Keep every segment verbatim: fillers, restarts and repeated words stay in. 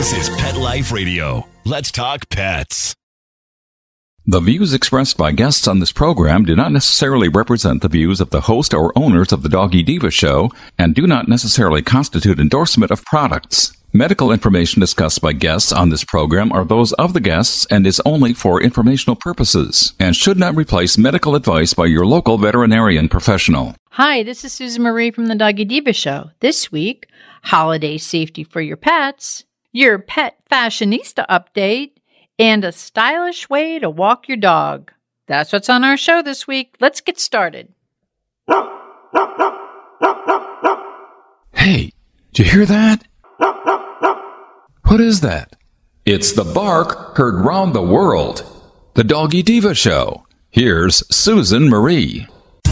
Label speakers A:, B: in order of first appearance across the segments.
A: This is Pet Life Radio. Let's talk pets.
B: The views expressed by guests on this program do not necessarily represent the views of the host or owners of the Doggy Diva Show and do not necessarily constitute endorsement of products. Medical information discussed by guests on this program are those of the guests and is only for informational purposes and should not replace medical advice by your local veterinarian professional.
C: Hi, this is Susan Marie from the Doggy Diva Show. This week, holiday safety for your pets, your pet fashionista update, and a stylish way to walk your dog. That's what's on our show this week. Let's get started.
B: Hey, did you hear that? What is that? It's the bark heard round the world. The Doggy Diva Show. Here's Susan Marie.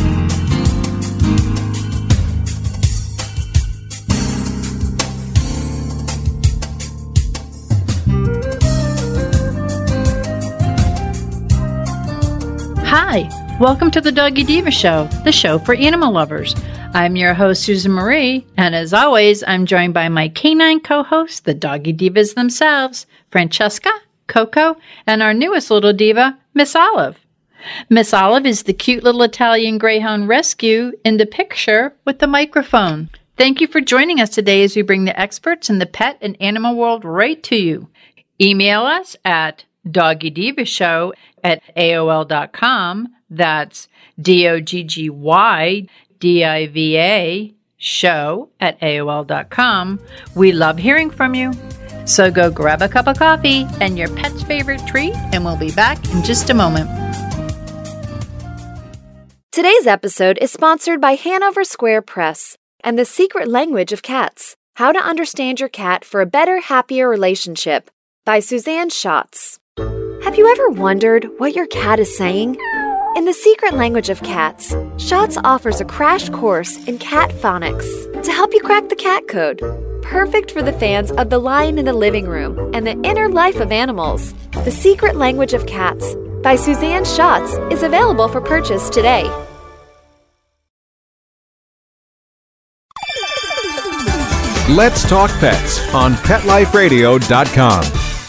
C: Hi, welcome to the Doggy Diva Show, the show for animal lovers. I'm your host, Susan Marie, and as always, I'm joined by my canine co-hosts, the Doggy Divas themselves, Francesca, Coco, and our newest little diva, Miss Olive. Miss Olive is the cute little Italian Greyhound rescue in the picture with the microphone. Thank you for joining us today as we bring the experts in the pet and animal world right to you. Email us at doggydivashow at A O L dot com. That's D O G G Y D I V A show at A O L dot com. We love hearing from you. So go grab a cup of coffee and your pet's favorite treat, and we'll be back in just a moment.
D: Today's episode is sponsored by Hanover Square Press and The Secret Language of Cats, How to Understand Your Cat for a Better, Happier Relationship by Suzanne Schatz. Have you ever wondered what your cat is saying? In The Secret Language of Cats, Schatz offers a crash course in cat phonics to help you crack the cat code. Perfect for the fans of The Lion in the Living Room and the inner life of animals. The Secret Language of Cats by Suzanne Schatz is available for purchase today.
E: Let's Talk Pets on pet life radio dot com.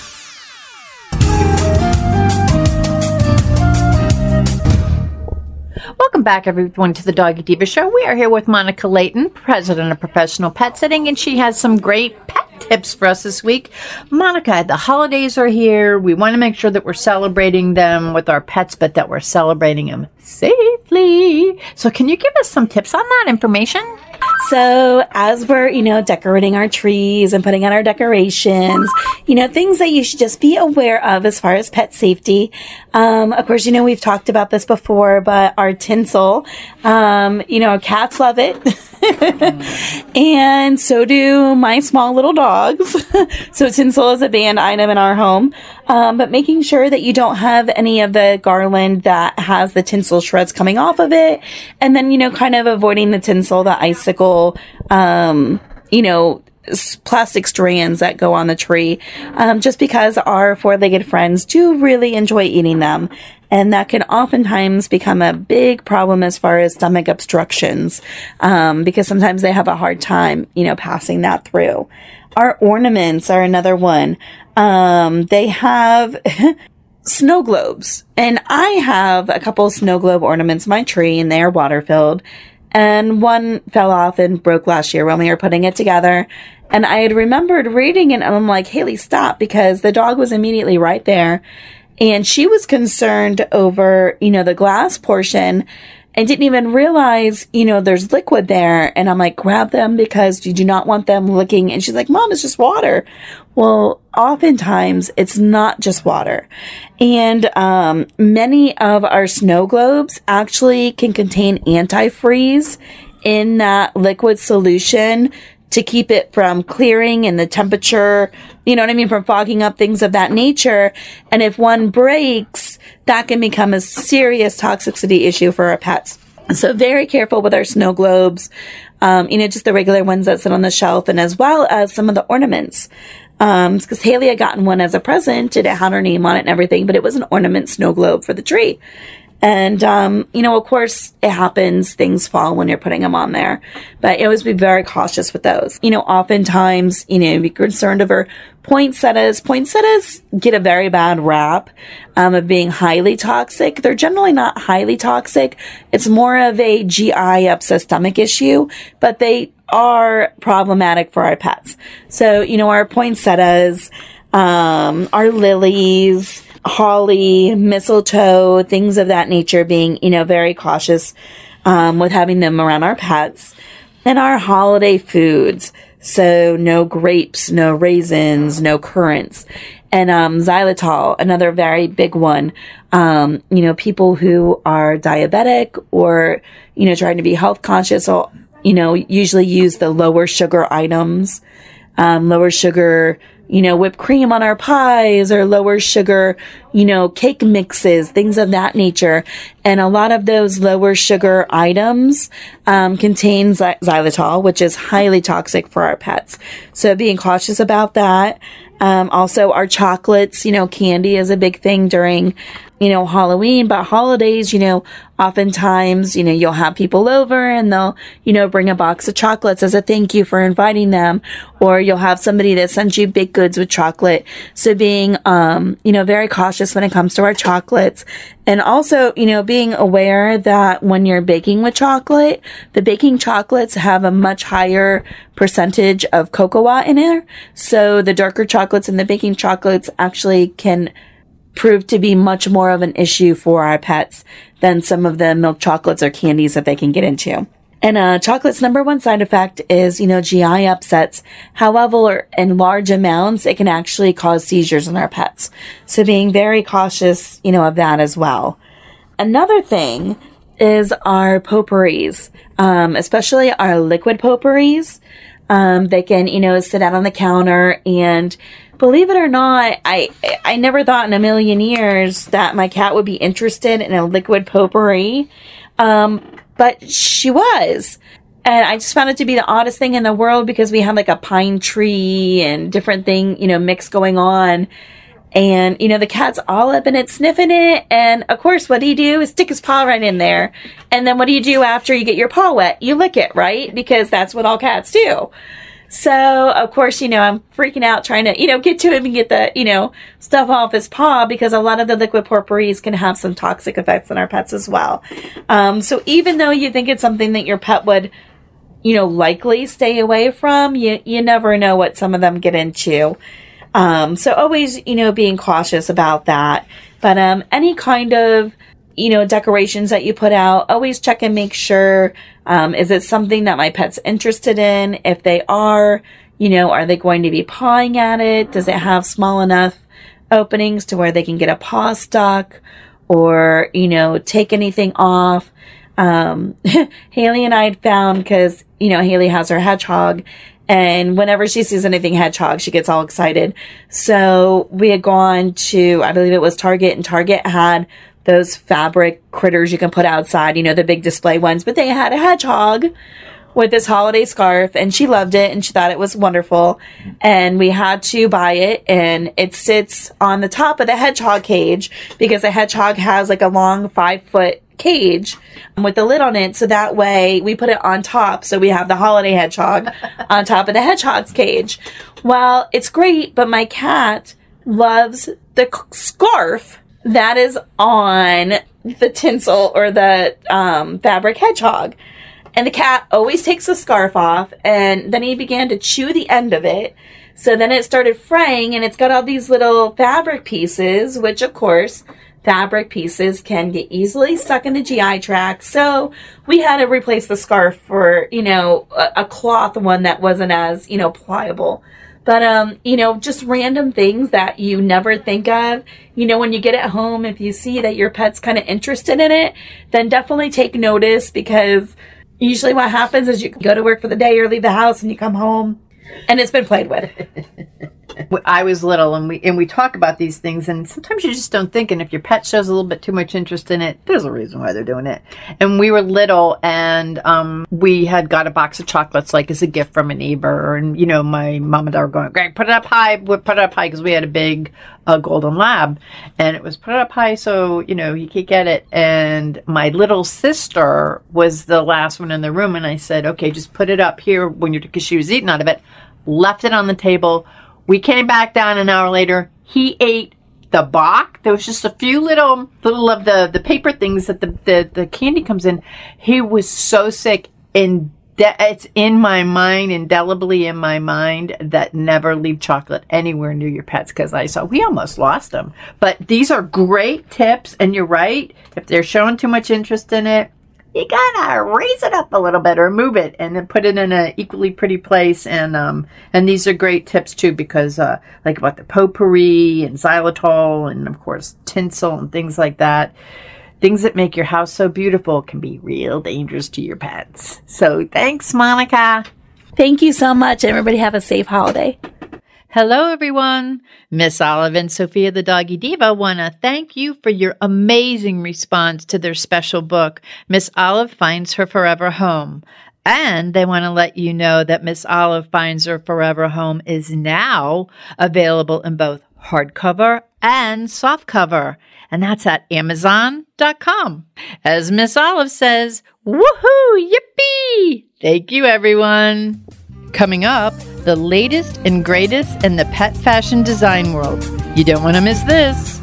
C: Welcome back, everyone, to the Doggy Diva Show. We are here with Monica Layton, president of Professional Pet Sitting, and she has some great pet tips for us this week. Monica, the holidays are here. We want to make sure that we're celebrating them with our pets, but that we're celebrating them safely. So can you give us some tips on that information?
F: So as we're, you know, decorating our trees and putting out our decorations, you know, things that you should just be aware of as far as pet safety. Um, of course, you know, we've talked about this before, but our tinsel, um, you know, cats love it. And so do my small little dogs. So tinsel is a banned item in our home. Um, but making sure that you don't have any of the garland that has the tinsel shreds coming off of it. And then, you know, kind of avoiding the tinsel, the icicle, um, you know, plastic strands that go on the tree, um, just because our four-legged friends do really enjoy eating them. And that can oftentimes become a big problem as far as stomach obstructions, um, because sometimes they have a hard time, you know, passing that through. Our ornaments are another one. Um, they have snow globes, and I have a couple snow globe ornaments in my tree, and they are water filled. And one fell off and broke last year when we were putting it together. And I had remembered reading it, and I'm like, Haley, stop, because the dog was immediately right there. And she was concerned over, you know, the glass portion and didn't even realize, you know, there's liquid there. And I'm like, grab them because you do not want them licking. And she's like, Mom, it's just water. Well, oftentimes it's not just water. And um, many of our snow globes actually can contain antifreeze in that liquid solution to keep it from clearing and the temperature, you know what I mean, from fogging up, things of that nature. And if one breaks, that can become a serious toxicity issue for our pets. So very careful with our snow globes, um, you know, just the regular ones that sit on the shelf, and as well as some of the ornaments. Um, because Haley had gotten one as a present and it had her name on it and everything, but it was an ornament snow globe for the tree. And, um, you know, of course, it happens. Things fall when you're putting them on there. But you always be very cautious with those. You know, oftentimes, you know, be concerned over poinsettias. Poinsettias get a very bad rap um, of being highly toxic. They're generally not highly toxic. It's more of a G I upset stomach issue, but they are problematic for our pets. So, you know, our poinsettias, um, our lilies, holly, mistletoe, things of that nature, being, you know, very cautious um, with having them around our pets. And our holiday foods. So no grapes, no raisins, no currants. And um, xylitol, another very big one. Um, you know, people who are diabetic or, you know, trying to be health conscious will, you know, usually use the lower sugar items, um, lower sugar, you know, whipped cream on our pies, or lower sugar, you know, cake mixes, things of that nature. And a lot of those lower sugar items um, contain xylitol, which is highly toxic for our pets. So being cautious about that. Um, also, our chocolates, you know, candy is a big thing during, you know, Halloween, but holidays, you know, oftentimes, you know, you'll have people over and they'll, you know, bring a box of chocolates as a thank you for inviting them, or you'll have somebody that sends you baked goods with chocolate. So being, um, you know, very cautious when it comes to our chocolates. And also, you know, being aware that when you're baking with chocolate, the baking chocolates have a much higher percentage of cocoa in there. So the darker chocolates and the baking chocolates actually can prove to be much more of an issue for our pets than some of the milk chocolates or candies that they can get into. And uh, chocolate's number one side effect is, you know, G I upsets. However, in large amounts, it can actually cause seizures in our pets. So being very cautious, you know, of that as well. Another thing is our potpourris, um, especially our liquid potpourris. Um, they can, you know, sit out on the counter, and believe it or not, I I never thought in a million years that my cat would be interested in a liquid potpourri. Um, but she was. And I just found it to be the oddest thing in the world, because we had like a pine tree and different thing, you know, mix going on. And, you know, the cat's all up in it, sniffing it. And of course, what do you do is stick his paw right in there. And then what do you do after you get your paw wet? You lick it, right? Because that's what all cats do. So, of course, you know, I'm freaking out trying to, you know, get to him and get the, you know, stuff off his paw, because a lot of the liquid potpourris can have some toxic effects on our pets as well. Um, so even though you think it's something that your pet would, you know, likely stay away from, you, you never know what some of them get into. Um, so always, you know, being cautious about that. But, um, any kind of, you know, decorations that you put out, always check and make sure, um, is it something that my pet's interested in? If they are, you know, are they going to be pawing at it? Does it have small enough openings to where they can get a paw stuck, or, you know, take anything off? Um, Haley and I had found, cause, you know, Haley has her hedgehog, and whenever she sees anything hedgehog, she gets all excited. So we had gone to, I believe it was Target, and Target had those fabric critters you can put outside, you know, the big display ones, but they had a hedgehog with this holiday scarf, and she loved it and she thought it was wonderful. And we had to buy it, and it sits on the top of the hedgehog cage, because the hedgehog has like a long five foot cage with the lid on it. So that way we put it on top. So we have the holiday hedgehog on top of the hedgehog's cage. Well, it's great, but my cat loves the scarf that is on the tinsel or the um, fabric hedgehog. And the cat always takes the scarf off, and then he began to chew the end of it. So then it started fraying, and it's got all these little fabric pieces, which of course, fabric pieces can get easily stuck in the G I tract. So we had to replace the scarf for, you know, a, a cloth one that wasn't as, you know, pliable. But, um, you know, just random things that you never think of. You know, when you get it home, if you see that your pet's kind of interested in it, then definitely take notice, because usually what happens is you go to work for the day or leave the house and you come home and it's been played with.
C: I was little, and we and we talk about these things, and sometimes you just don't think, and if your pet shows a little bit too much interest in it, there's a reason why they're doing it. And we were little, and um, we had got a box of chocolates, like as a gift from a neighbor, and, you know, my mom and dad were going, Greg, put it up high, put it up high, because we had a big a golden lab, and it was put up high so, you know, you could get it. And my little sister was the last one in the room, and I said, okay, just put it up here when you're, because she was eating out of it, left it on the table. We came back down an hour later. He ate the box. There was just a few little, little of the, the paper things that the, the, the candy comes in. He was so sick, and De- it's in my mind, indelibly in my mind, that never leave chocolate anywhere near your pets, because I saw we almost lost them. But these are great tips, and you're right. If they're showing too much interest in it, you gotta raise it up a little bit or move it, and then put it in an equally pretty place. And um, and these are great tips too, because uh, like about the potpourri and xylitol, and of course tinsel and things like that. Things that make your house so beautiful can be real dangerous to your pets. So thanks, Monica.
F: Thank you so much. Everybody have a safe holiday.
C: Hello, everyone. Miss Olive and Sophia the Doggy Diva want to thank you for your amazing response to their special book, Miss Olive Finds Her Forever Home. And they want to let you know that Miss Olive Finds Her Forever Home is now available in both hardcover and softcover. And that's at amazon dot com. As Miss Olive says, woohoo, yippee! Thank you, everyone. Coming up, the latest and greatest in the pet fashion design world. You don't want to miss this.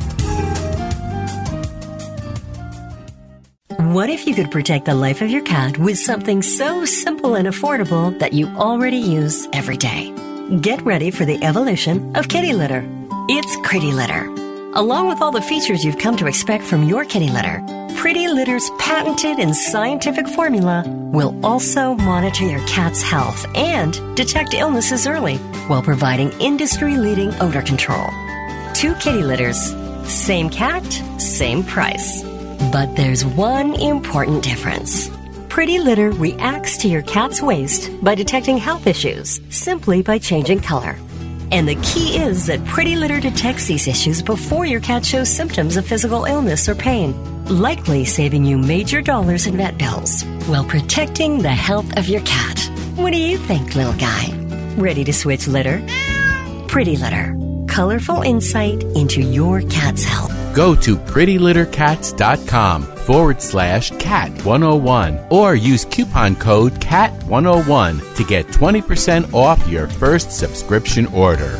G: What if you could protect the life of your cat with something so simple and affordable that you already use every day? Get ready for the evolution of kitty litter. It's Pretty Litter. Along with all the features you've come to expect from your kitty litter, Pretty Litter's patented and scientific formula will also monitor your cat's health and detect illnesses early while providing industry-leading odor control. Two kitty litters, same cat, same price. But there's one important difference. Pretty Litter reacts to your cat's waste by detecting health issues simply by changing color. And the key is that Pretty Litter detects these issues before your cat shows symptoms of physical illness or pain, likely saving you major dollars in vet bills while protecting the health of your cat. What do you think, little guy? Ready to switch litter? Pretty Litter. Colorful insight into your cat's health.
H: Go to prettylittercats.com forward slash cat 101 or use coupon code cat one oh one to get twenty percent off your first subscription order.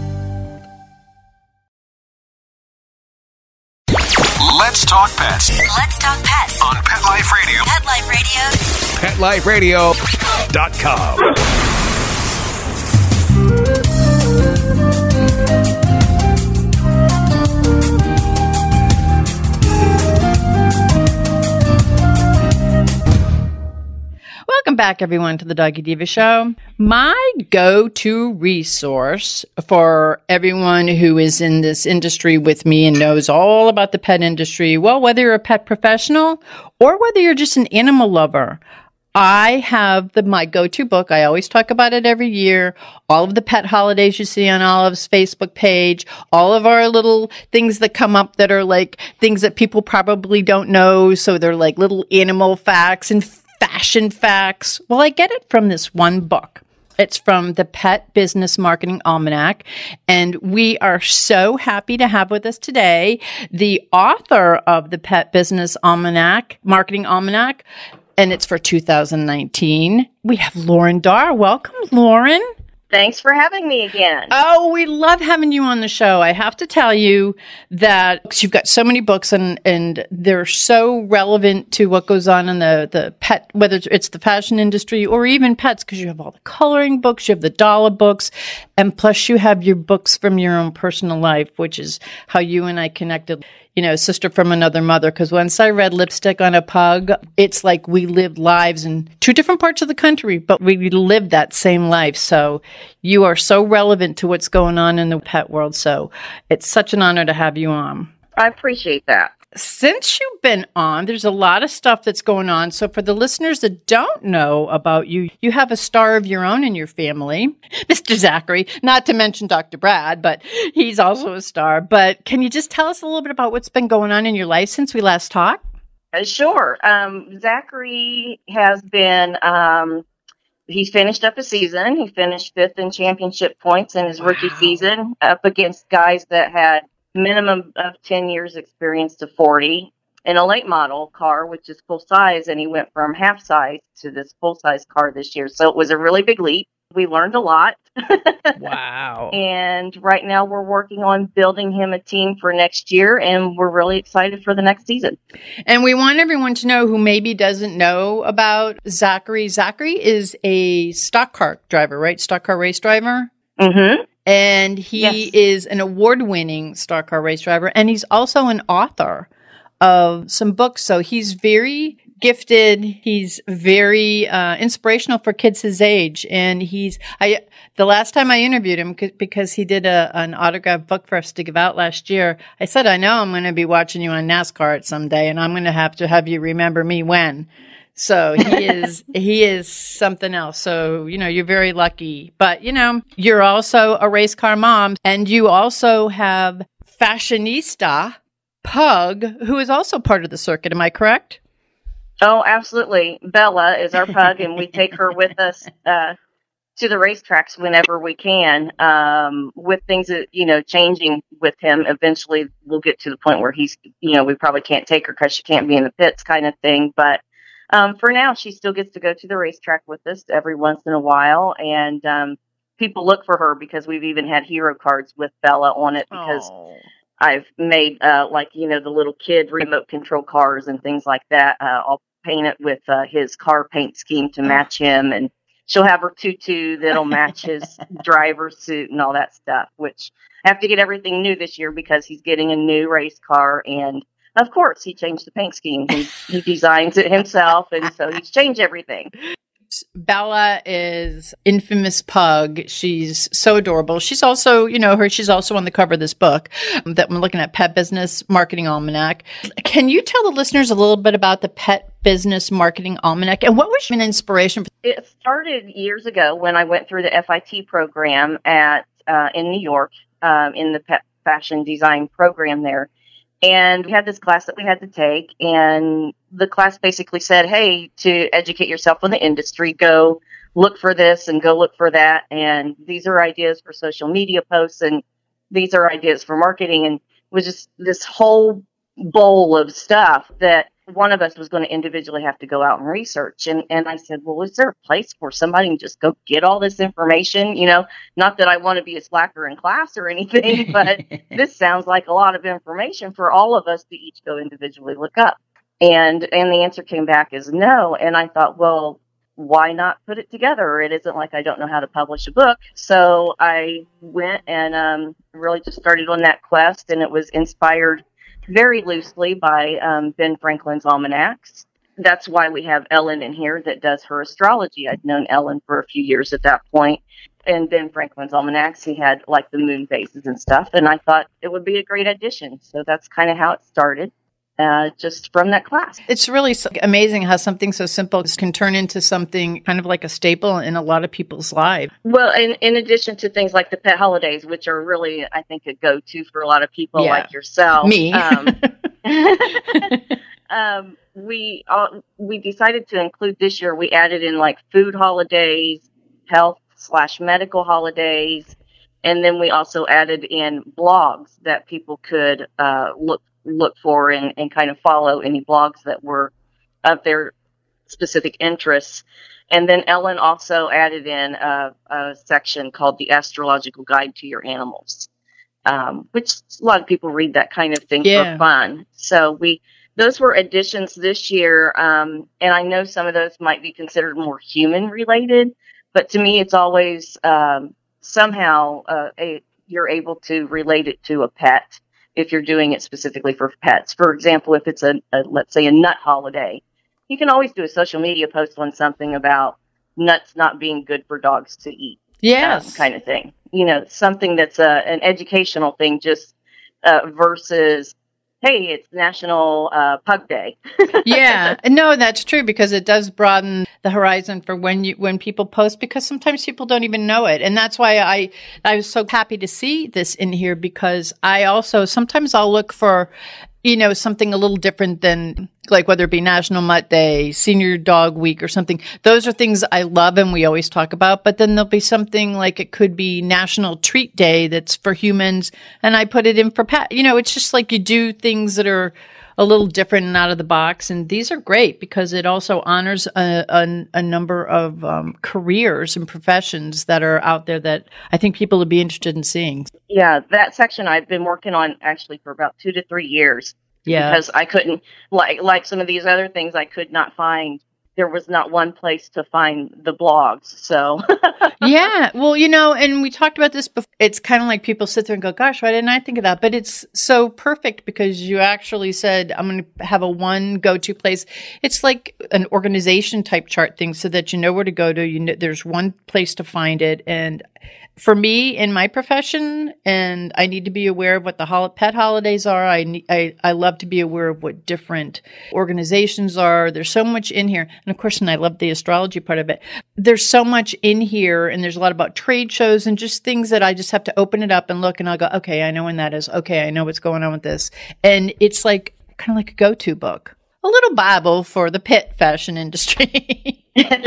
A: Let's talk pets
G: Let's talk pets
A: on Pet Life Radio.
G: Pet Life Radio.
A: pet life radio dot com.
C: Welcome back, everyone, to the Doggy Diva Show. My go-to resource for everyone who is in this industry with me and knows all about the pet industry, well, whether you're a pet professional or whether you're just an animal lover, I have the my go-to book. I always talk about it every year. All of the pet holidays you see on Olive's Facebook page, all of our little things that come up that are like things that people probably don't know. So they're like little animal facts and fashion facts. Well, I get it from this one book. It's from the Pet Business Marketing Almanac, and we are so happy to have with us today the author of the Pet Business Almanac, Marketing Almanac, and it's for two thousand nineteen. We have Lauren Darr. Welcome, Lauren.
I: Thanks for having me again.
C: Oh, we love having you on the show. I have to tell you that you've got so many books and, and they're so relevant to what goes on in the, the pet, whether it's the fashion industry or even pets, because you have all the coloring books, you have the dollar books, and plus you have your books from your own personal life, which is how you and I connected. You know, sister from another mother, because once I read Lipstick on a Pug, it's like we lived lives in two different parts of the country, but we lived that same life. So you are so relevant to what's going on in the pet world. So it's such an honor to have you on.
I: I appreciate that.
C: Since you've been on, there's a lot of stuff that's going on. So for the listeners that don't know about you, you have a star of your own in your family, Mister Zachary, not to mention Doctor Brad, but he's also a star. But can you just tell us a little bit about what's been going on in your life since we last talked?
I: Uh, sure. Um, Zachary has been, um, he's finished up a season. He finished fifth in championship points in his wow. rookie season up against guys that had minimum of ten years experience to forty, in a late model car, which is full size, and he went from half size to this full size car this year. So it was a really big leap. We learned a lot.
C: Wow.
I: And right now we're working on building him a team for next year, and we're really excited for the next season.
C: And we want everyone to know who maybe doesn't know about Zachary. Zachary is a stock car driver, right? Stock car race driver.
I: Mm-hmm.
C: And he yes. is an award-winning stock car race driver, and he's also an author of some books. So he's very gifted. He's very uh, inspirational for kids his age. And he's, I, the last time I interviewed him, c- because he did a, an autographed book for us to give out last year, I said, I know I'm going to be watching you on NASCAR someday, and I'm going to have to have you remember me when. So he is, he is something else. So, you know, you're very lucky, but you know, you're also a race car mom, and you also have Fashionista Pug, who is also part of the circuit. Am I correct?
I: Oh, absolutely. Bella is our pug, and we take her with us uh, to the racetracks whenever we can. Um, with things that, you know, changing with him, eventually we'll get to the point where he's, you know, we probably can't take her because she can't be in the pits kind of thing. But um, for now, she still gets to go to the racetrack with us every once in a while. And um, people look for her because we've even had hero cards with Bella on it because oh. I've made, uh, like, you know, the little kid remote control cars and things like that. Uh, I'll paint it with uh, his car paint scheme to match him. And she'll have her tutu that'll match his driver's suit and all that stuff, which I have to get everything new this year because he's getting a new race car. And, of course, he changed the paint scheme. He, he designs it himself, and so he's changed everything.
C: Bella is infamous pug. She's so adorable. She's also, you know, her. She's also on the cover of this book that I'm looking at, Pet Business Marketing Almanac. Can you tell the listeners a little bit about the Pet Business Marketing Almanac and what was an inspiration? For-
I: it started years ago when I went through the F I T program at uh, in New York um, in the pet fashion design program there. And we had this class that we had to take, and the class basically said, hey, to educate yourself on the industry, go look for this and go look for that. And these are ideas for social media posts, and these are ideas for marketing. And it was just this whole bowl of stuff that one of us was going to individually have to go out and research. And, and I said, well, is there a place where somebody can just go get all this information? You know, not that I want to be a slacker in class or anything, but this sounds like a lot of information for all of us to each go individually look up. And, and the answer came back as no. And I thought, well, why not put it together? It isn't like I don't know how to publish a book. So I went and um, really just started on that quest, and it was inspired very loosely by um, Ben Franklin's almanacs. That's why we have Ellen in here that does her astrology. I'd known Ellen for a few years at that point. And Ben Franklin's almanacs, he had like the moon phases and stuff. And I thought it would be a great addition. So that's kind of how it started, uh, just from that class.
C: It's really amazing how something so simple can turn into something kind of like a staple in a lot of people's lives.
I: Well, in, in addition to things like the pet holidays, which are really, I think, a go-to for a lot of people yeah. like yourself.
C: Me.
I: Um, um, we, uh, we decided to include this year, we added in like food holidays, health slash medical holidays, and then we also added in blogs that people could uh, look look for and, and kind of follow any blogs that were of their specific interests. And then Ellen also added in a, a section called the Astrological Guide to Your Animals, um, which a lot of people read that kind of thing yeah. for fun. So we those were additions this year, um, and I know some of those might be considered more human related, but to me it's always um, somehow uh, a, you're able to relate it to a pet if you're doing it specifically for pets. For example, if it's a, a, let's say, a nut holiday, you can always do a social media post on something about nuts not being good for dogs to eat.
C: Yes.
I: Um, kind of thing. You know, something that's a, an educational thing just uh, versus, hey, it's National uh, Pug Day.
C: Yeah. No, that's true, because it does broaden the horizon for when you when people post, because sometimes people don't even know it. And that's why I I was so happy to see this in here, because I also sometimes I'll look for, you know, something a little different than like whether it be National Mutt Day, Senior Dog Week or something. Those are things I love and we always talk about. But then there'll be something like it could be National Treat Day that's for humans, and I put it in for pet. You know, it's just like you do things that are a little different and out of the box. And these are great because it also honors a, a, a number of um, careers and professions that are out there that I think people would be interested in seeing.
I: Yeah, that section I've been working on actually for about two to three years.
C: Yeah.
I: Because I couldn't, like like some of these other things, I could not find. There was not one place to find the blogs. So
C: yeah, well, you know, and we talked about this before. It's kind of like people sit there and go, gosh, why didn't I think of that? But it's so perfect because you actually said, I'm going to have a one go-to place. It's like an organization type chart thing so that you know where to go to. You know, there's one place to find it. And for me in my profession, and I need to be aware of what the hol- pet holidays are. I, ne- I I love to be aware of what different organizations are. There's so much in here. And of course, and I love the astrology part of it. There's so much in here, and there's a lot about trade shows and just things that I just have to open it up and look, and I'll go, okay, I know when that is. Okay, I know what's going on with this. And it's like kind of like a go-to book, a little Bible for the pet fashion industry.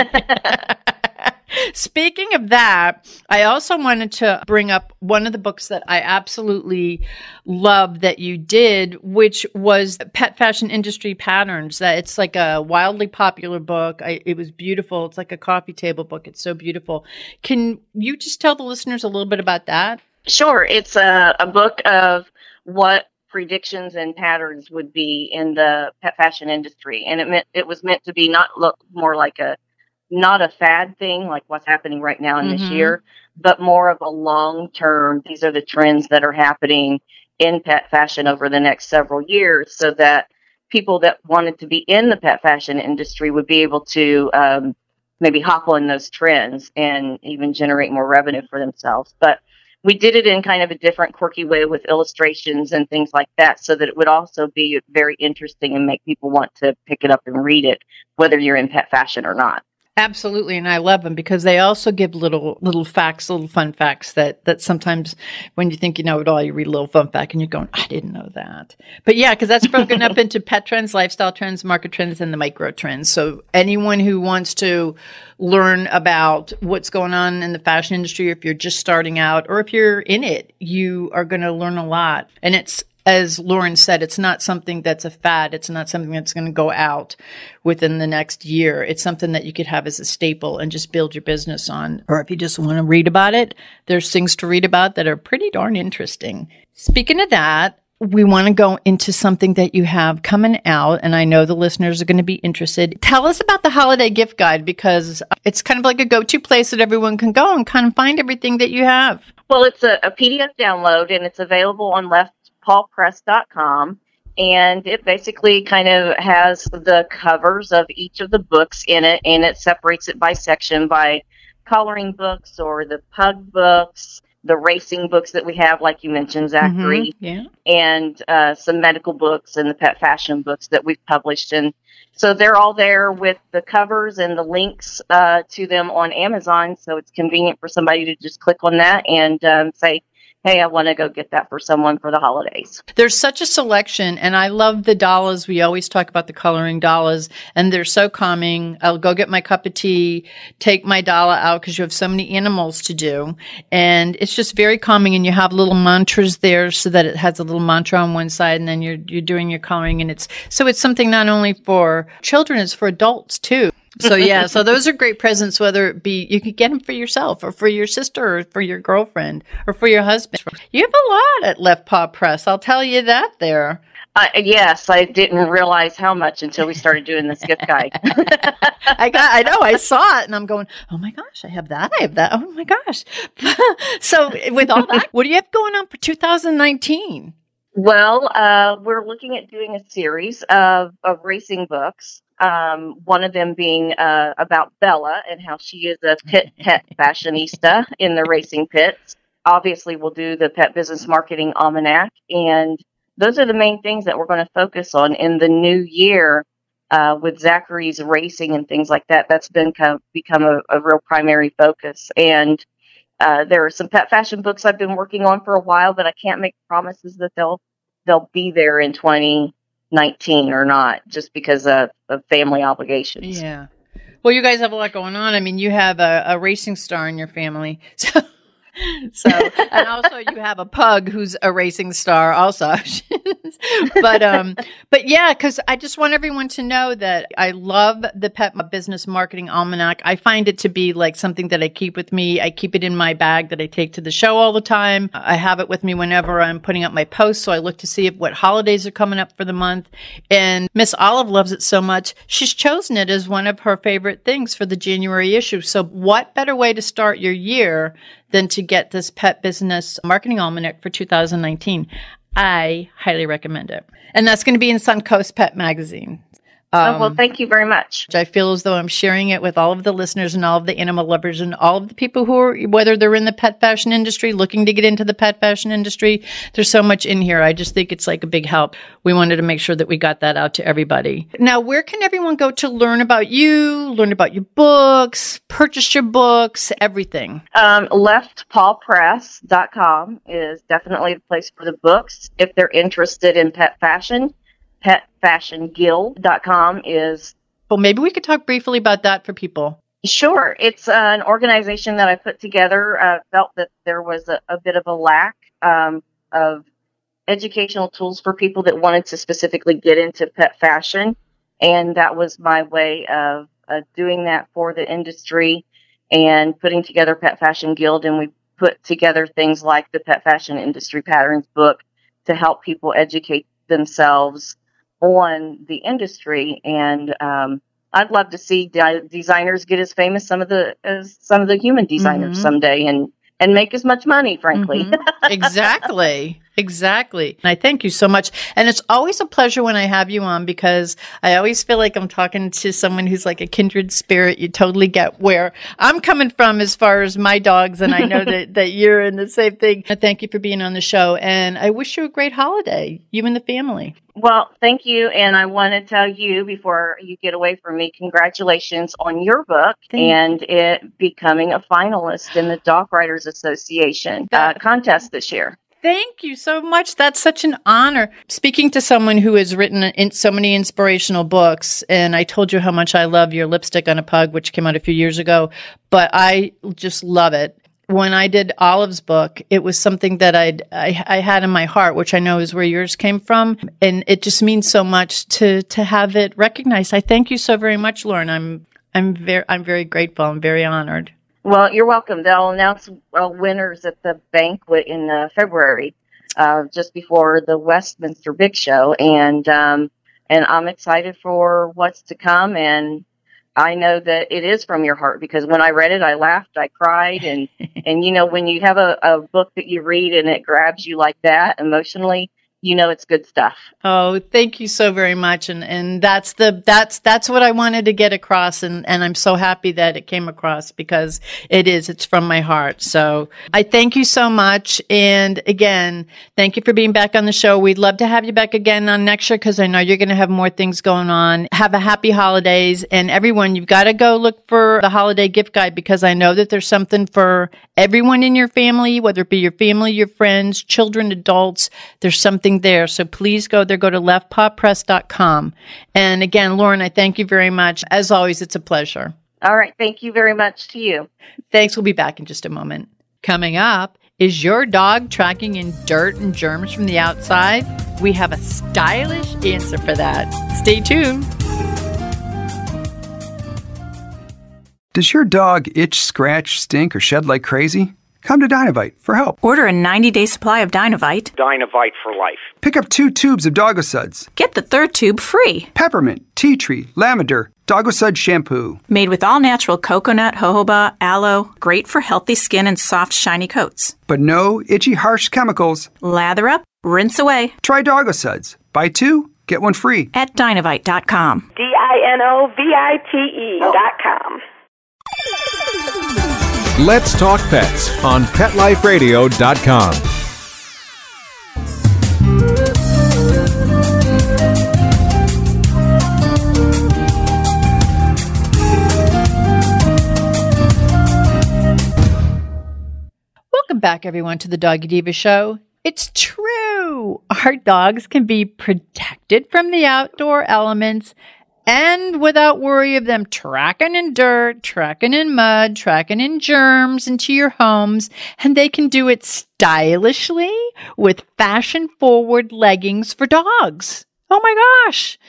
C: Speaking of that, I also wanted to bring up one of the books that I absolutely love that you did, which was Pet Fashion Industry Patterns. That it's like a wildly popular book. I, it was beautiful. It's like a coffee table book. It's so beautiful. Can you just tell the listeners a little bit about that?
I: Sure. It's a, a book of what predictions and patterns would be in the pet fashion industry. And it meant it was meant to be not look more like a not a fad thing like what's happening right now in mm-hmm. this year, but more of a long term. These are the trends that are happening in pet fashion over the next several years, so that people that wanted to be in the pet fashion industry would be able to um, maybe hop on those trends and even generate more revenue for themselves. But we did it in kind of a different, quirky way with illustrations and things like that, so that it would also be very interesting and make people want to pick it up and read it, whether you're in pet fashion or not.
C: Absolutely, and I love them because they also give little little facts, little fun facts that, that sometimes when you think you know it all, you read a little fun fact and you're going, I didn't know that. But yeah, because that's broken up into pet trends, lifestyle trends, market trends, and the micro trends. So anyone who wants to learn about what's going on in the fashion industry, if you're just starting out or if you're in it, you are going to learn a lot. And it's, as Lauren said, it's not something that's a fad. It's not something that's going to go out within the next year. It's something that you could have as a staple and just build your business on. Or if you just want to read about it, there's things to read about that are pretty darn interesting. Speaking of that, we want to go into something that you have coming out, and I know the listeners are going to be interested. Tell us about the holiday gift guide, because it's kind of like a go-to place that everyone can go and kind of find everything that you have.
I: Well, it's a, a P D F download, and it's available on left paw press dot com, and it basically kind of has the covers of each of the books in it, and it separates it by section, by coloring books or the pug books, the racing books that we have, like you mentioned, Zachary,
C: mm-hmm. yeah.
I: and uh, some medical books and the pet fashion books that we've published. And so they're all there with the covers and the links uh, to them on Amazon, so it's convenient for somebody to just click on that and um, say, hey, I want to go get that for someone for the holidays.
C: There's such a selection, and I love the dollars. We always talk about the coloring dollars, and they're so calming. I'll go get my cup of tea, take my dollar out because you have so many animals to do, and it's just very calming, and you have little mantras there so that it has a little mantra on one side, and then you're you're doing your coloring, and it's so it's something not only for children, it's for adults too. So yeah, so those are great presents, whether it be, you could get them for yourself or for your sister or for your girlfriend or for your husband. You have a lot at Left Paw Press. I'll tell you that there.
I: Uh, yes, I didn't realize how much until we started doing this gift guide.
C: I got, I know, I saw it and I'm going, oh my gosh, I have that, I have that. Oh my gosh. So with all that, what do you have going on for two thousand nineteen?
I: Well, uh, we're looking at doing a series of, of racing books. Um, one of them being uh, about Bella and how she is a pit pet fashionista in the racing pits. Obviously, we'll do the Pet Business Marketing Almanac, and those are the main things that we're going to focus on in the new year uh, with Zachary's racing and things like that. That's been kind of become a, a real primary focus. And uh, there are some pet fashion books I've been working on for a while, but I can't make promises that they'll they'll be there in twenty nineteen or not, just because of, of family obligations.
C: Yeah. Well, you guys have a lot going on. I mean, you have a, a racing star in your family. So, so, and also you have a pug who's a racing star also. but, um, but yeah, cause I just want everyone to know that I love the Pet Business Marketing Almanac. I find it to be like something that I keep with me. I keep it in my bag that I take to the show all the time. I have it with me whenever I'm putting up my posts. So I look to see if, what holidays are coming up for the month. And Miss Olive loves it so much. She's chosen it as one of her favorite things for the January issue. So what better way to start your year than to get this Pet Business Marketing Almanac for two thousand nineteen. I highly recommend it. And that's going to be in Suncoast Pet Magazine. Um,
I: oh, well, thank you very much.
C: I feel as though I'm sharing it with all of the listeners and all of the animal lovers and all of the people who are, whether they're in the pet fashion industry, looking to get into the pet fashion industry. There's so much in here. I just think it's like a big help. We wanted to make sure that we got that out to everybody. Now, where can everyone go to learn about you, learn about your books, purchase your books, everything?
I: Um, left paw press dot com is definitely the place for the books. If they're interested in pet fashion, pet fashion guild dot com is...
C: Well, maybe we could talk briefly about that for people.
I: Sure. It's uh, an organization that I put together. I uh, felt that there was a, a bit of a lack um, of educational tools for people that wanted to specifically get into pet fashion. And that was my way of uh, doing that for the industry and putting together Pet Fashion Guild. And we put together things like the Pet Fashion Industry Patterns book to help people educate themselves on the industry. And um, I'd love to see de- designers get as famous some of the as some of the human designers mm-hmm. someday, and and make as much money, frankly.
C: Mm-hmm. Exactly. Exactly. And I thank you so much. And it's always a pleasure when I have you on, because I always feel like I'm talking to someone who's like a kindred spirit. You totally get where I'm coming from as far as my dogs. And I know that, that you're in the same thing. Thank you for being on the show. And I wish you a great holiday, you and the family.
I: Well, thank you. And I want to tell you, before you get away from me, congratulations on your book Thanks. and it becoming a finalist in the Dog Writers Association uh, contest this year.
C: Thank you so much. That's such an honor. Speaking to someone who has written in so many inspirational books, and I told you how much I love Your Lipstick on a Pug, which came out a few years ago, but I just love it. When I did Olive's book, it was something that I'd, I I had in my heart, which I know is where yours came from, and it just means so much to to have it recognized. I thank you so very much, Lauren. I'm I'm very I'm very grateful. I'm very honored.
I: Well, you're welcome. They'll announce uh, winners at the banquet in uh, February, uh, just before the Westminster Big Show, and um, and I'm excited for what's to come. And I know that it is from your heart, because when I read it, I laughed, I cried, and and you know, when you have a, a book that you read and it grabs you like that emotionally, you know it's good stuff.
C: Oh, thank you so very much. And and that's the that's that's what I wanted to get across, and, and I'm so happy that it came across, because it is, it's from my heart. So I thank you so much. And again, thank you for being back on the show. We'd love to have you back again on next year, because I know you're going to have more things going on. Have a happy holidays. And everyone, you've got to go look for the holiday gift guide, because I know that there's something for everyone in your family, whether it be your family, your friends, children, adults. There's something there. So please go there. Go to left paw press dot com. And again, Lauren, I thank you very much. As always, it's a pleasure.
I: All right. Thank you very much to you.
C: Thanks. We'll be back in just a moment. Coming up, is your dog tracking in dirt and germs from the outside? We have a stylish answer for that. Stay tuned.
J: Does your dog itch, scratch, stink, or shed like crazy? Come to Dinovite for help.
K: Order a ninety-day supply of Dinovite.
L: Dinovite for life.
J: Pick up two tubes of Dogosuds.
K: Get the third tube free.
J: Peppermint, tea tree, lavender, Dogosud shampoo.
K: Made with all-natural coconut, jojoba, aloe. Great for healthy skin and soft, shiny coats.
J: But no itchy, harsh chemicals.
K: Lather up, rinse away.
J: Try Dogosuds. Buy two, get one free.
K: At Dinovite dot com.
M: D I N O V I T E dot com.
E: Let's Talk Pets on pet life radio dot com.
C: Welcome back, everyone, to the Doggy Diva Show. It's true. know, our dogs can be protected from the outdoor elements and without worry of them tracking in dirt, tracking in mud, tracking in germs into your homes. And they can do it stylishly with fashion-forward leggings for dogs. Oh my gosh.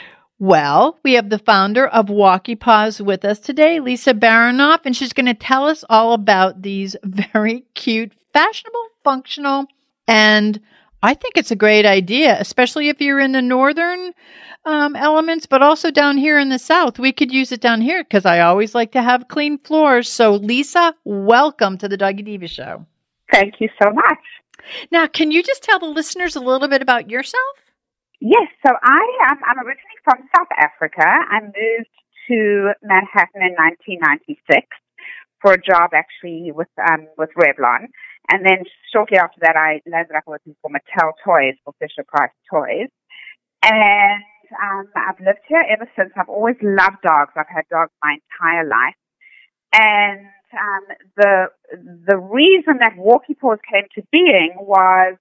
C: Well, we have the founder of Walkie Paws with us today, Lisa Baranoff, and she's going to tell us all about these very cute, fashionable, functional, and I think it's a great idea, especially if you're in the northern um, elements, but also down here in the south. We could use it down here because I always like to have clean floors. So, Lisa, welcome to the Doggy Diva Show.
L: Thank you so much.
C: Now, can you just tell the listeners a little bit about yourself?
L: Yes, so I am I'm originally from South Africa. I moved to Manhattan in nineteen ninety-six for a job actually with um, with Revlon. And then shortly after that, I landed up working for Mattel Toys, for Fisher-Price Toys. And um, I've lived here ever since. I've always loved dogs. I've had dogs my entire life. And um, the the reason that Walkie Paws came to being was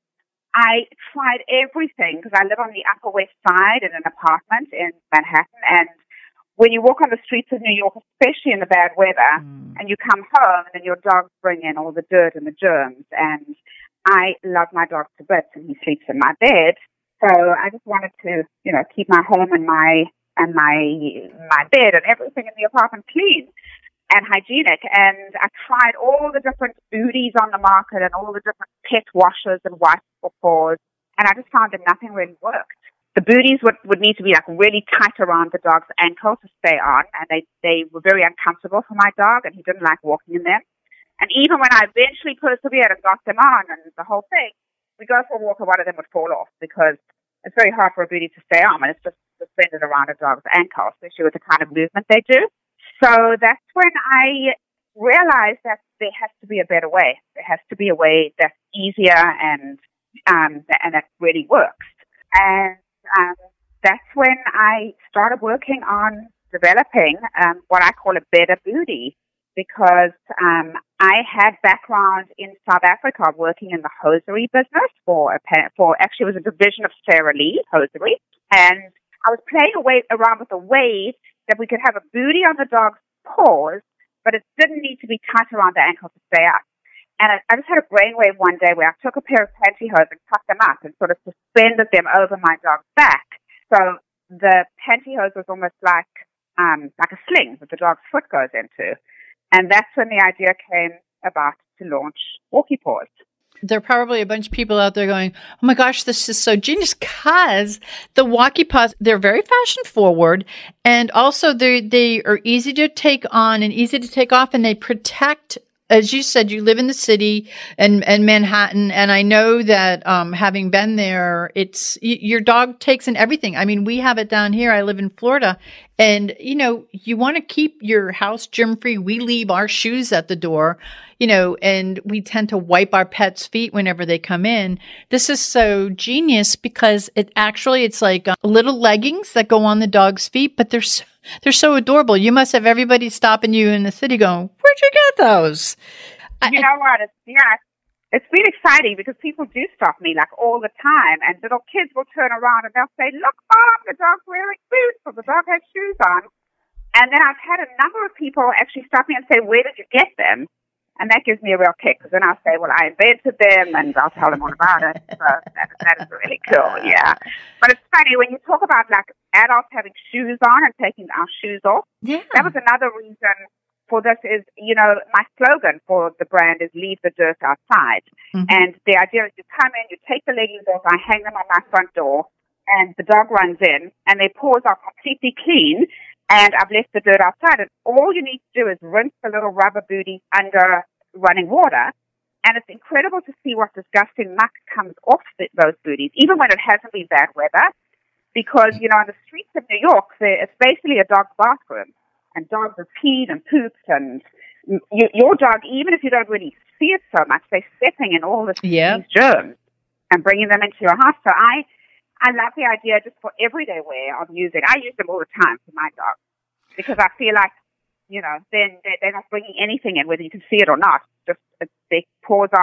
L: I tried everything because I live on the Upper West Side in an apartment in Manhattan. And when you walk on the streets of New York, especially in the bad weather, mm. and you come home and then your dogs bring in all the dirt and the germs. And I love my dog to bits and he sleeps in my bed. So I just wanted to, you know, keep my home and my and my my bed and everything in the apartment clean and hygienic. And I tried all the different booties on the market and all the different pet washers and wipes for paws, and I just found that nothing really worked. The booties would, would need to be like really tight around the dog's ankle to stay on, and they, they were very uncomfortable for my dog, and he didn't like walking in them. And even when I eventually persevered and got them on and the whole thing, we go for a walk and one of them would fall off because it's very hard for a booty to stay on when it's just suspended around a dog's ankle, especially with the kind of movement they do. So that's when I realized that there has to be a better way. There has to be a way that's easier and um, and that really works. And um, that's when I started working on developing um, what I call a better booty, because um, I had background in South Africa working in the hosiery business for, a, for actually it was a division of Sara Lee Hosiery. And I was playing away, around with a way that we could have a booty on the dog's paws, but it didn't need to be tight around the ankle to stay up. And I, I just had a brainwave one day where I took a pair of pantyhose and cut them up and sort of suspended them over my dog's back. So the pantyhose was almost like um, like a sling that the dog's foot goes into. And that's when the idea came about to launch Walkie Paws.
C: There are probably a bunch of people out there going, oh my gosh, this is so genius, because the Walkie Paws, they're very fashion forward, and also they they are easy to take on and easy to take off, and they protect. As you said, you live in the city and, and Manhattan, and I know that um, having been there, it's y- your dog takes in everything. I mean, we have it down here. I live in Florida, and, you know, you want to keep your house germ-free. We leave our shoes at the door, you know, and we tend to wipe our pets' feet whenever they come in. This is so genius because it actually, it's like uh, little leggings that go on the dog's feet, but they're so They're so adorable. You must have everybody stopping you in the city going, where'd you get those?
L: You know what? It's, yeah, it's been exciting because people do stop me like all the time, and little kids will turn around and they'll say, look, Mom, the dog's wearing boots or the dog has shoes on. And then I've had a number of people actually stop me and say, where did you get them? And that gives me a real kick because then I'll say, well, I invented them, and I'll tell them all about it. So that, that is really cool, yeah. But it's funny, when you talk about, like, adults having shoes on and taking our shoes off,
C: yeah.
L: that was another reason for this is, you know, my slogan for the brand is leave the dirt outside. Mm-hmm. And the idea is you come in, you take the leggings off, I hang them on my front door, and the dog runs in, and their paws are completely clean, and I've left the dirt outside. And all you need to do is rinse the little rubber booties under running water, and it's incredible to see what disgusting muck comes off the, those booties, even when it hasn't been bad weather, because, you know, on the streets of New York, it's basically a dog's bathroom, and dogs have peed and pooped, and you, your dog, even if you don't really see it so much, they're stepping in all this, yep. these germs and bringing them into your house. So I, I love the idea just for everyday wear of using. I use them all the time for my dog because I feel like, you know, then they're, they're not bringing anything in, whether you can see it or not. Just uh, their paws are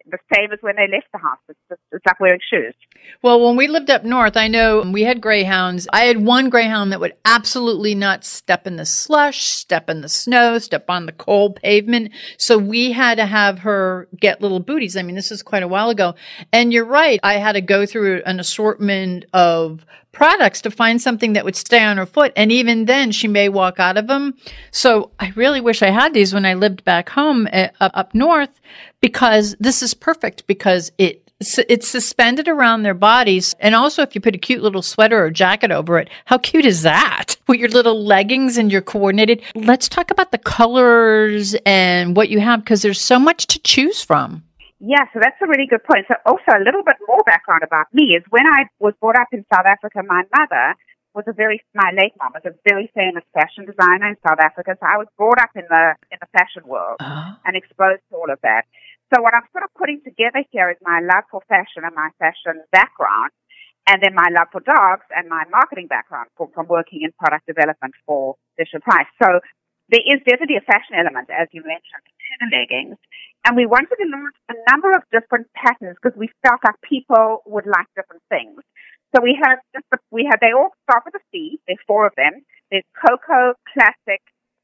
L: the same as when they left the house. It's just, it's like wearing shoes.
C: Well, when we lived up north, I know we had greyhounds. I had one greyhound that would absolutely not step in the slush, step in the snow, step on the cold pavement. So we had to have her get little booties. I mean, this is quite a while ago. And you're right. I had to go through an assortment of products to find something that would stay on her foot. And even then, she may walk out of them. So I really wish I had these when I lived back home uh, up north, because this is perfect because it it's suspended around their bodies. And also, if you put a cute little sweater or jacket over it, how cute is that? With your little leggings and your coordinated. Let's talk about the colors and what you have, because there's so much to choose from.
L: Yeah, so that's a really good point. So also a little bit more background about me is when I was brought up in South Africa, my mother was a very, my late mom was a very famous fashion designer in South Africa. So I was brought up in the in the fashion world uh-huh. and exposed to all of that. So what I'm sort of putting together here is my love for fashion and my fashion background, and then my love for dogs and my marketing background from, from working in product development for Fisher-Price. So there is definitely a fashion element, as you mentioned, to the leggings. And we wanted to launch a number of different patterns because we felt like people would like different things. So we have just the, we have they all start with a C. There's four of them. There's Cocoa, Classic,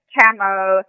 L: Camo,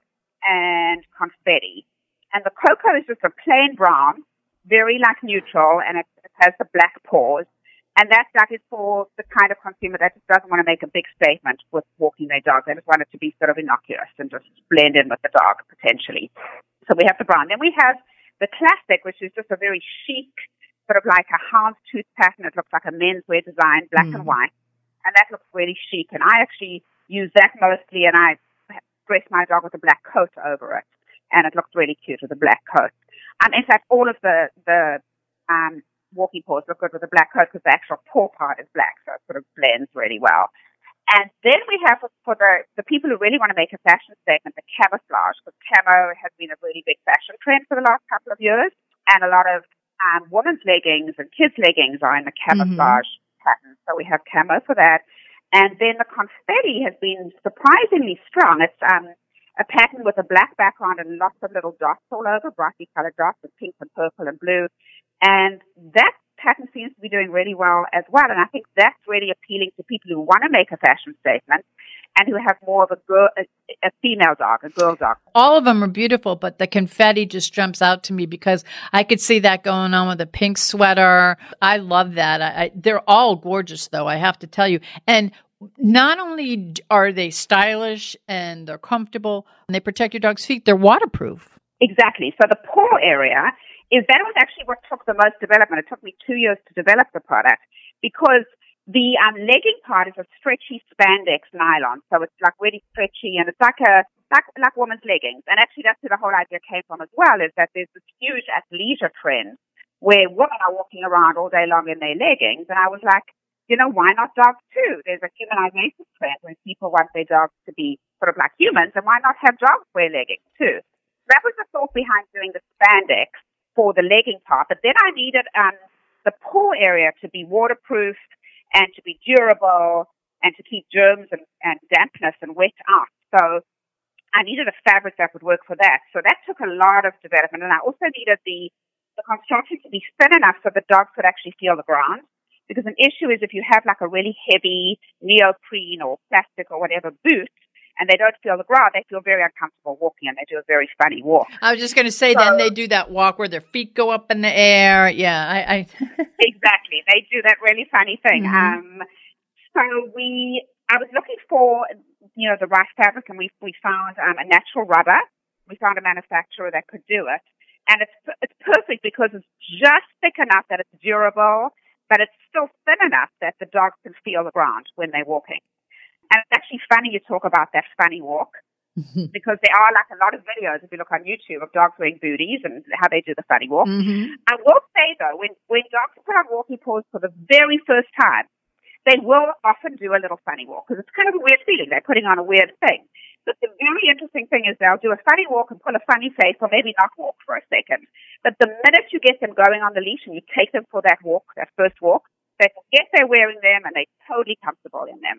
L: and Confetti. And the Cocoa is just a plain brown, very like neutral, and it, it has the black paws. And that that is for the kind of consumer that just doesn't want to make a big statement with walking their dog. They just want it to be sort of innocuous and just blend in with the dog, potentially. So we have the brown. Then we have the Classic, which is just a very chic, sort of like a houndstooth pattern. It looks like a menswear design, black mm. and white. And that looks really chic. And I actually use that mostly, and I dress my dog with a black coat over it. And it looks really cute with a black coat. Um, in fact, all of the, the um, walking paws look good with a black coat because the actual paw part is black, so it sort of blends really well. And then we have, for the, the people who really want to make a fashion statement, the camouflage, because camo has been a really big fashion trend for the last couple of years. And a lot of um, women's leggings and kids' leggings are in the camouflage mm-hmm. pattern. So we have camo for that. And then the confetti has been surprisingly strong. It's um, a pattern with a black background and lots of little dots all over, brightly colored dots with pink and purple and blue. And that pattern seems to be doing really well as well. And I think that's really appealing to people who want to make a fashion statement and who have more of a girl, a, a female dog, a girl dog.
C: All of them are beautiful, but the confetti just jumps out to me because I could see that going on with a pink sweater. I love that. I, I, they're all gorgeous, though, I have to tell you. And not only are they stylish and they're comfortable and they protect your dog's feet, they're waterproof.
L: Exactly. So the paw area is that was actually what took the most development. It took me two years to develop the product because the um, legging part is a stretchy spandex nylon. So it's like really stretchy and it's like a like like women's leggings. And actually that's where the whole idea came from as well, is that there's this huge athleisure trend where women are walking around all day long in their leggings. And I was like, you know, why not dogs too? There's a humanization trend when people want their dogs to be sort of like humans, and why not have dogs wear leggings too? That was the thought behind doing the spandex for the legging part. But then I needed um, the paw area to be waterproof and to be durable and to keep germs and, and dampness and wet out. So I needed a fabric that would work for that. So that took a lot of development. And I also needed the, the construction to be thin enough so the dogs could actually feel the ground. Because an issue is if you have like a really heavy neoprene or plastic or whatever boot, and they don't feel the ground, they feel very uncomfortable walking and they do a very funny walk.
C: I was just going to say, so, then they do that walk where their feet go up in the air. Yeah, I... I
L: exactly. They do that really funny thing. Mm-hmm. Um, so we, I was looking for, you know, the right fabric, and we we found um, a natural rubber. We found a manufacturer that could do it. And it's it's perfect because it's just thick enough that it's durable, but it's still thin enough that the dogs can feel the ground when they're walking. And it's actually funny you talk about that funny walk mm-hmm. because there are like a lot of videos, if you look on YouTube, of dogs wearing booties and how they do the funny walk. Mm-hmm. I will say, though, when, when dogs put on walking paws for the very first time, they will often do a little funny walk because it's kind of a weird feeling. They're putting on a weird thing. But the very interesting thing is they'll do a funny walk and pull a funny face or maybe not walk for a second. But the minute you get them going on the leash and you take them for that walk, that first walk, they forget they're wearing them and they're totally comfortable in them.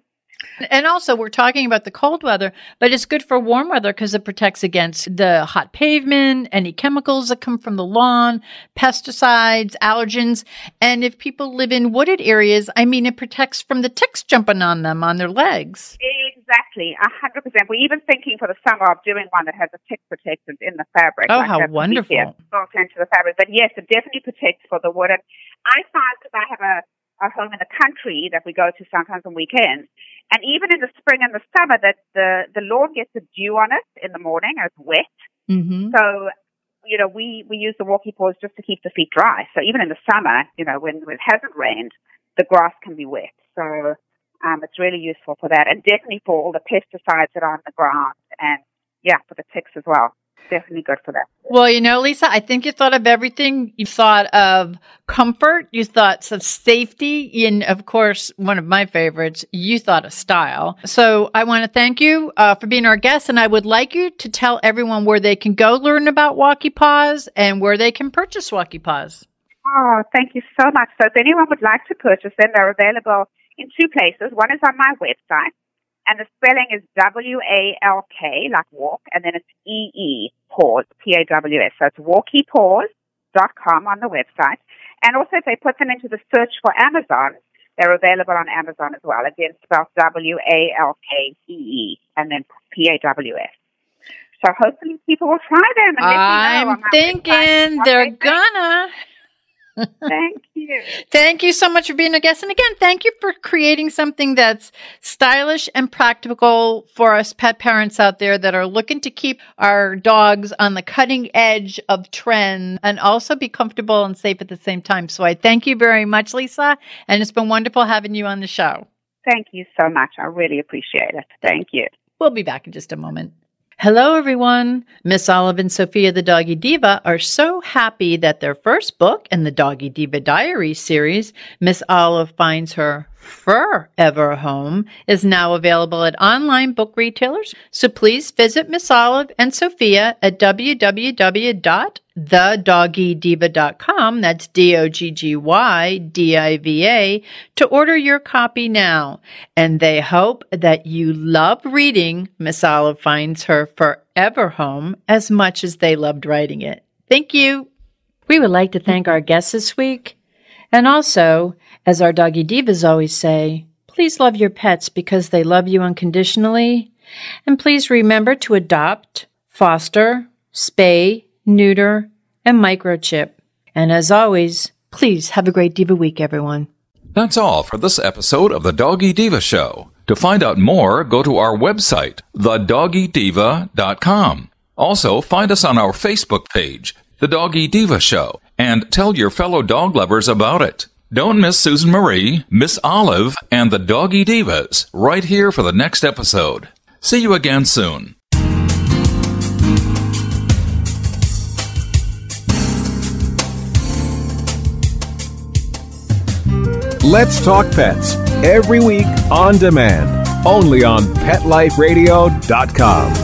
C: And also, we're talking about the cold weather, but it's good for warm weather because it protects against the hot pavement, any chemicals that come from the lawn, pesticides, allergens. And if people live in wooded areas, I mean, it protects from the ticks jumping on them, on their legs.
L: Exactly, one hundred percent. We're even thinking for the summer of doing one that has a tick protectant in the fabric.
C: Oh,
L: like
C: how wonderful.
L: Built into the fabric. But yes, it definitely protects for the wood. And I find that I have a, a home in the country that we go to sometimes on weekends. And even in the spring and the summer, that the, the lawn gets a dew on it in the morning and it's wet.
C: Mm-hmm.
L: So, you know, we, we use the walkie paws just to keep the feet dry. So even in the summer, you know, when, when it hasn't rained, the grass can be wet. So um, it's really useful for that. And definitely for all the pesticides that are on the ground. And, yeah, for the ticks as well. Definitely good for that.
C: Well, you know, Lisa, I think you thought of everything. You thought of comfort. You thought of safety. And, of course, one of my favorites, you thought of style. So I want to thank you uh, for being our guest. And I would like you to tell everyone where they can go learn about Walkie Paws and where they can purchase Walkie Paws.
L: Oh, thank you so much. So if anyone would like to purchase them, they're available in two places. One is on my website. And the spelling is W A L K, like walk, and then it's E E, paws, P A W S. So it's walkie paws dot com on the website. And also if they put them into the search for Amazon, they're available on Amazon as well. Again, spelled W A L K E E, and then P A W S. So hopefully people will try them. And let
C: I'm
L: me know
C: thinking they're gonna.
L: Thank you.
C: Thank you so much for being a guest. And again, thank you for creating something that's stylish and practical for us pet parents out there that are looking to keep our dogs on the cutting edge of trends and also be comfortable and safe at the same time. So I thank you very much, Lisa. And it's been wonderful having you on the show.
L: Thank you so much. I really appreciate it. Thank you.
C: We'll be back in just a moment. Hello, everyone. Miss Olive and Sophia the Doggy Diva are so happy that their first book in the Doggy Diva Diaries series, Miss Olive Finds Her Forever Home, is now available at online book retailers. So please visit Miss Olive and Sophia at w w w dot the doggy diva dot com, that's D O G G Y D I V A, to order your copy now. And they hope that you love reading Miss Olive Finds Her Forever Home as much as they loved writing it. Thank you. We would like to thank our guests this week. And also, as our Doggy Divas always say, please love your pets because they love you unconditionally. And please remember to adopt, foster, spay, neuter, and microchip. And as always, please have a great Diva week, everyone.
B: That's all for this episode of The Doggy Diva Show. To find out more, go to our website, the doggy diva dot com. Also, find us on our Facebook page, The Doggy Diva Show, and tell your fellow dog lovers about it. Don't miss Susan Marie, Miss Olive, and the Doggy Divas right here for the next episode. See you again soon.
E: Let's Talk Pets, every week on demand, only on pet life radio dot com.